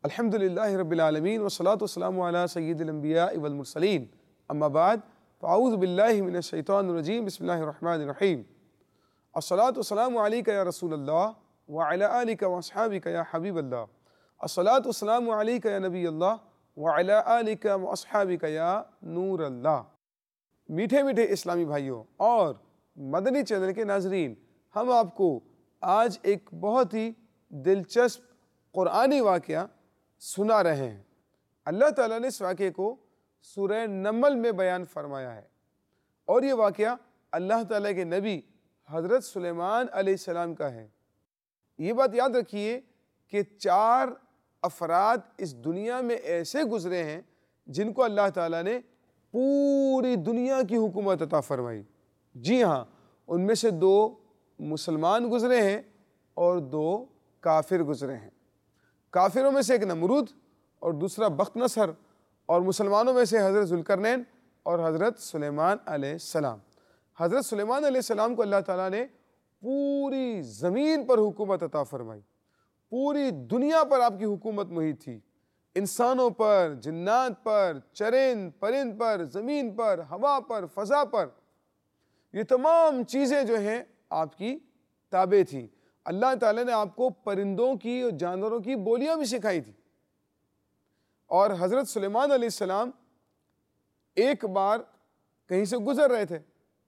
अल्हम्दुलिल्लाहि रब्बिल आलमीन वस्सलातु वस्सलामु अला सय्यिदिल अंबिया वल मुरसलीन अम्मा बाद फ़अऊज़ु बिल्लाहि मिनश शैतानिर रजीम बिस्मिल्लाहिर रहमानिर रहीम अस्सलातु वस्सलामु अलैका या रसूलल्लाह व अला आलिका व अस्हाबिका या हबीबल्लाह अस्सलातु वस्सलामु अलैका या नबीयल्लाह व अला आलिका व अस्हाबिका या नूरल्लाह। मीठे मीठे इस्लामी भाइयों और मदनी चैनल के नाजरीन, हम आपको आज एक बहुत ही दिलचस्प कुरानी वाक़या सुना रहे हैं। अल्लाह ताला ने इस वाक़े को सूरह नमल में बयान फरमाया है और ये वाक़या अल्लाह ताला के नबी हज़रत सुलेमान अलैहिस्सलाम का है। ये बात याद रखिए कि 4 अफराद इस दुनिया में ऐसे गुज़रे हैं जिनको अल्लाह ताला ने पूरी दुनिया की हुकूमत अता फरमाई। जी हाँ, उनमें से 2 मुसलमान गुज़रे हैं और 2 काफिर गुज़रे हैं। काफिरों में से एक नमरूद और दूसरा बख्तनसर, और मुसलमानों में से हज़रत ज़ुल्करनैन और हज़रत सुलेमान अलैहिस्सलाम। हज़रत सुलेमान अलैहिस्सलाम को अल्लाह ताला ने पूरी ज़मीन पर हुकूमत अता फरमाई। पूरी दुनिया पर आपकी हुकूमत मुहित थी, इंसानों पर, जिन्नात पर, चरिंद परिंद पर, ज़मीन पर, हवा पर, फ़ज़ा पर, ये तमाम चीज़ें जो हैं आपकी ताबे थी। अल्लाह ताला ने आपको परिंदों की और जानवरों की बोलियां भी सिखाई थी। और हज़रत सुलेमान अलैहिस्सलाम एक बार कहीं से गुजर रहे थे,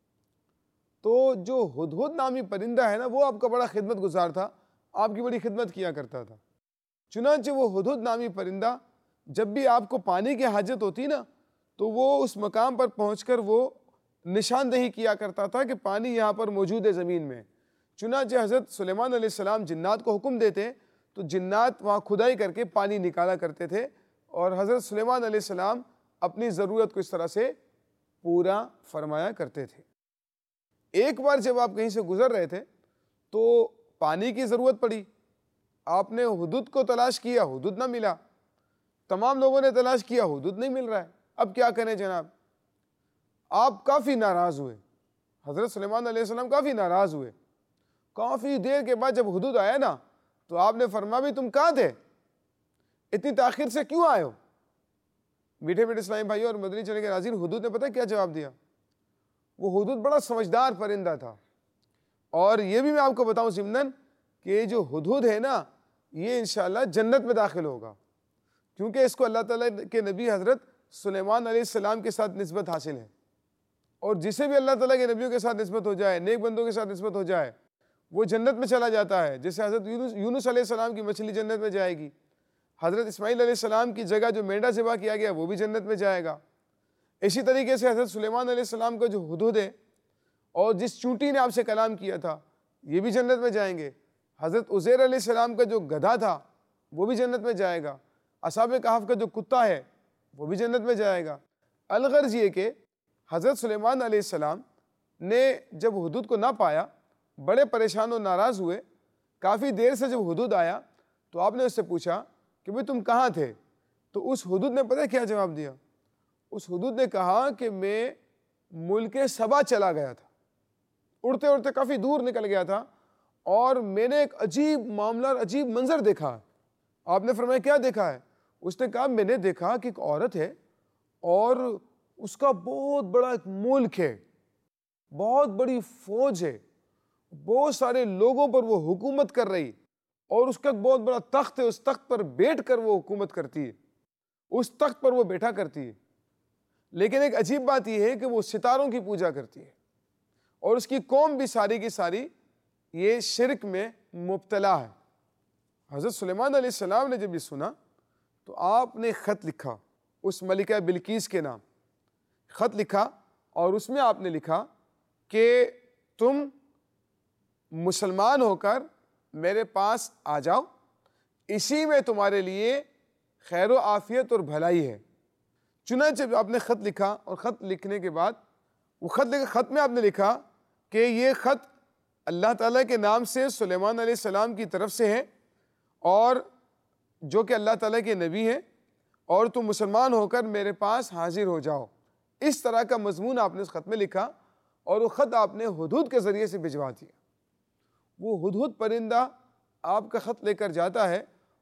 तो जो हुदहुद नामी परिंदा है ना, वो आपका बड़ा खिदमत गुजार था, आपकी बड़ी खिदमत किया करता था। चुनांचे वो हुदहुद नामी परिंदा जब भी आपको पानी की हाजत होती ना, तो वो उस मकाम पर पहुंचकर वो निशानदेही किया करता था कि पानी यहाँ पर मौजूद है ज़मीन में। चुनांचे हज़रत सुलेमान अलैहिस्सलाम जिन्नात को हुक्म देते तो जिन्नात वहाँ खुदाई करके पानी निकाला करते थे और हज़रत सुलेमान अलैहिस्सलाम अपनी ज़रूरत को इस तरह से पूरा फरमाया करते थे। एक बार जब आप कहीं से गुज़र रहे थे तो पानी की ज़रूरत पड़ी, आपने हुदूद को तलाश किया, हुदूद ना मिला। तमाम लोगों ने तलाश किया, हुदूद नहीं मिल रहा है। अब क्या करें जनाब? आप काफ़ी नाराज़ हुए, हज़रत सुलेमान अलैहिस्सलाम काफ़ी नाराज़ हुए। काफ़ी देर के बाद जब हुदूद आया ना, तो आपने फरमाया, भी तुम कहाँ थे, इतनी ताख़ीर से क्यों आए हो? मीठे मीठे इस्लामी भाइयों और मदनी चैनल के नाज़रीन, हुदूद ने पता क्या जवाब दिया? वो हुदूद बड़ा समझदार परिंदा था। और ये भी मैं आपको बताऊं ज़िम्नन कि ये जो हुदहुद है ना, ये इंशाअल्लाह जन्नत में दाखिल होगा, क्योंकि इसको अल्लाह ताला के नबी हज़रत सुलेमान अलैहिस्सलाम के साथ निस्बत हासिल है। और जिसे भी अल्लाह ताला के नबियों के साथ निस्बत हो जाए, नेक बंदों के साथ निस्बत हो जाए, वो जन्नत में चला जाता है। जैसे हज़रत यूनुस अलैहिस्सलाम की मछली जन्नत में जाएगी, हज़रत इस्माईल अलैहिस्सलाम की जगह जो मेंढा ज़िबा किया गया वो भी जन्नत में जाएगा। इसी तरीके से हज़रत सुलेमान अलैहिस्सलाम का जो हुदहुद है और जिस चूंटी ने आपसे कलाम किया था, ये भी जन्नत में जाएंगे। हज़रत उज़ैर अलैहिस्सलाम का जो गधा था वो भी जन्नत में जाएगा। असहाबे कहफ का जो कुत्ता है वो भी जन्नत में जाएगा। अलगर्ज ये कि हज़रत सुलेमान अलैहिस्सलाम ने जब हुदूद को ना पाया, बड़े परेशान और नाराज़ हुए। काफ़ी देर से जब हुदूद आया तो आपने उससे पूछा कि भाई तुम कहाँ थे? तो उस हुदूद ने पता क्या जवाब दिया? उस हुदूद ने कहा कि मैं मुल्क सबा चला गया था, उड़ते उड़ते काफ़ी दूर निकल गया था और मैंने एक अजीब मामला, अजीब मंजर देखा। आपने फरमाया क्या देखा है? उसने कहा मैंने देखा कि एक औरत है और उसका बहुत बड़ा एक मुल्क है, बहुत बड़ी फौज है, बहुत सारे लोगों पर वो हुकूमत कर रही और उसका एक बहुत बड़ा तख्त है, उस तख्त पर बैठ कर वो हुकूमत करती है, उस तख्त पर वो बैठा करती है। लेकिन एक अजीब बात यह है कि वो सितारों की पूजा करती है और उसकी कौम भी सारी की सारी ये शिरक में मुब्तला है। हज़रत सुलेमान अलैहिस्सलाम ने जब ये सुना तो आपने ख़त लिखा, उस मलिका बिल्कीस के नाम ख़त लिखा और उसमें आपने लिखा कि तुम मुसलमान होकर मेरे पास आ जाओ, इसी में तुम्हारे लिए खैर व आफ़ियत और भलाई है। चुनांचे आपने ख़त लिखा और ख़त लिखने के बाद वो ख़त में आपने लिखा कि ये ख़त अल्लाह ताला के नाम से सुलेमान अलैहिस्सलाम की तरफ से है और जो कि अल्लाह ताला के नबी हैं, और तुम मुसलमान होकर मेरे पास हाजिर हो जाओ। इस तरह का मज़मून आपने उस ख़त में लिखा और वो ख़त आपने हुदहुद के ज़रिए से भिजवा दिया। वो हुदहुद परिंदा आपका ख़त लेकर जाता है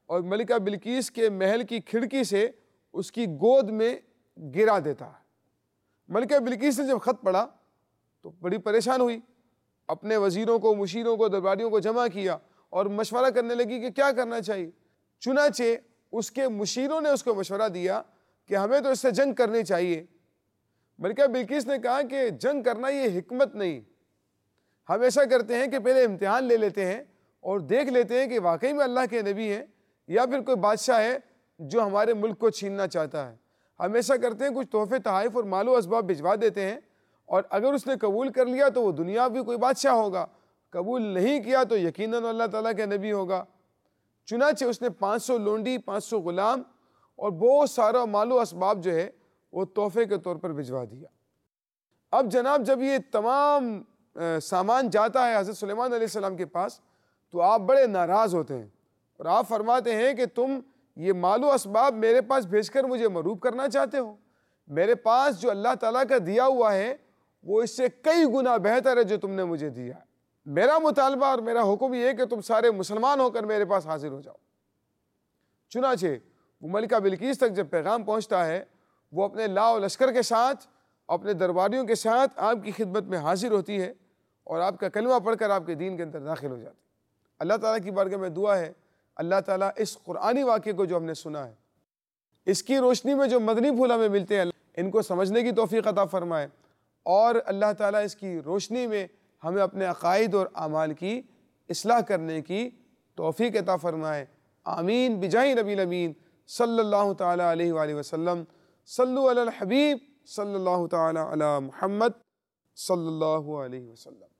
और मलिका बिल्कीस के महल की खिड़की से उसकी गोद में गिरा देता है। मलिका बिल्कीस ने जब ख़त पढ़ा तो बड़ी परेशान हुई, अपने वज़ीरों को, मुशीरों को, दरबारियों को जमा किया और मशवरा करने लगी कि क्या करना चाहिए। चुनाचे उसके मुशीरों ने उसको मशवरा दिया कि हमें तो इससे जंग करनी चाहिए। मलिका बिल्कीस ने कहा कि जंग करना ये हिकमत नहीं, हम ऐसा करते हैं कि पहले इम्तिहान ले लेते हैं और देख लेते हैं कि वाकई में अल्लाह के नबी हैं या फिर कोई बादशाह है जो हमारे मुल्क को छीनना चाहता है। हम ऐसा करते हैं, कुछ तोहफे तहाइफ और मालो असबाब भिजवा देते हैं और अगर उसने कबूल कर लिया तो वो दुनिया भी कोई बादशाह होगा, कबूल नहीं किया तो यकीनन अल्लाह ताला के नबी होगा। चुनाचे उसने 500 लोंडी, 500 गुलाम और बहुत सारा मालो असबाब जो है वो तोहफे के तौर पर भिजवा दिया। अब जनाब जब ये तमाम सामान जाता है हज़रत सुलेमान अलैहिस्सलाम के पास तो आप बड़े नाराज़ होते हैं और आप फरमाते हैं कि तुम ये मालो असबाब मेरे पास भेजकर मुझे मरूब करना चाहते हो। मेरे पास जो अल्लाह ताला का दिया हुआ है वो इससे कई गुना बेहतर है जो तुमने मुझे दिया है। मेरा मुतालबा और मेरा हुक्म ये है कि तुम सारे मुसलमान होकर मेरे पास हाजिर हो जाओ। चुनाचे वो मलिका बिल्कीस तक जब पैगाम पहुँचता है वो अपने लाओ लश्कर के साथ, अपने दरबारियों के साथ आपकी खिदमत में हाजिर होती है और आपका कलमा पढ़कर आपके दीन के अंदर दाखिल हो जाती है। अल्लाह ताला की बारगाह में दुआ है अल्लाह ताला इस कुरानी वाक़े को जो हमने सुना है इसकी रोशनी में जो मदनी फूल हमें मिलते हैं इनको समझने की तौफीक अता फरमाए और अल्लाह ताला इसकी रोशनी में हमें अपने अक़ाइद और आमाल की इस्लाह करने की तौफीक अता फरमाए। आमीन बिजाही नबी अमीन सल्लल्लाहु ताला अलैहि वसल्लम। सल्लु अलल हबीब सल्लल्लाहु ताला अला मुहम्मद सल्लल्लाहु अलैहि वसल्लम।